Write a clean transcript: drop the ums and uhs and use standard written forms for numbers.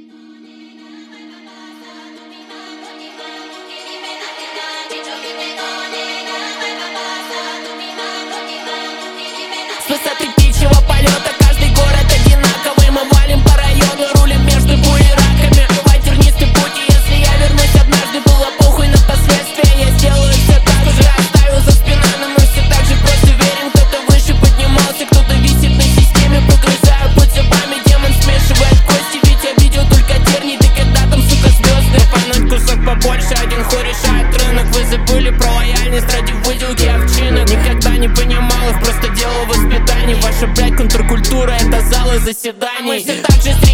С высоты птичьего полета каждый город одинаковый. Мы валим по району, рулим между буераками. Бывает тернистый путь, и если я вернусь однажды, было похуй на последствия. Я сделаю все так же, оставил за спиной, но мы все так же просто верим. Кто-то выше поднимался, кто-то висит на системе. Прогрызаю путь зубами, демон смешивает кости. Ведь я видел только тернии, ты когда там, сука, звезды. Пануть кусок побольше, один хуй решает рынок. Вы забыли про лояльность ради выделки овчинок. Никогда не понимал их, просто делал воспитание. Ваша, блядь, контркультура — это залы заседаний. Мы все так же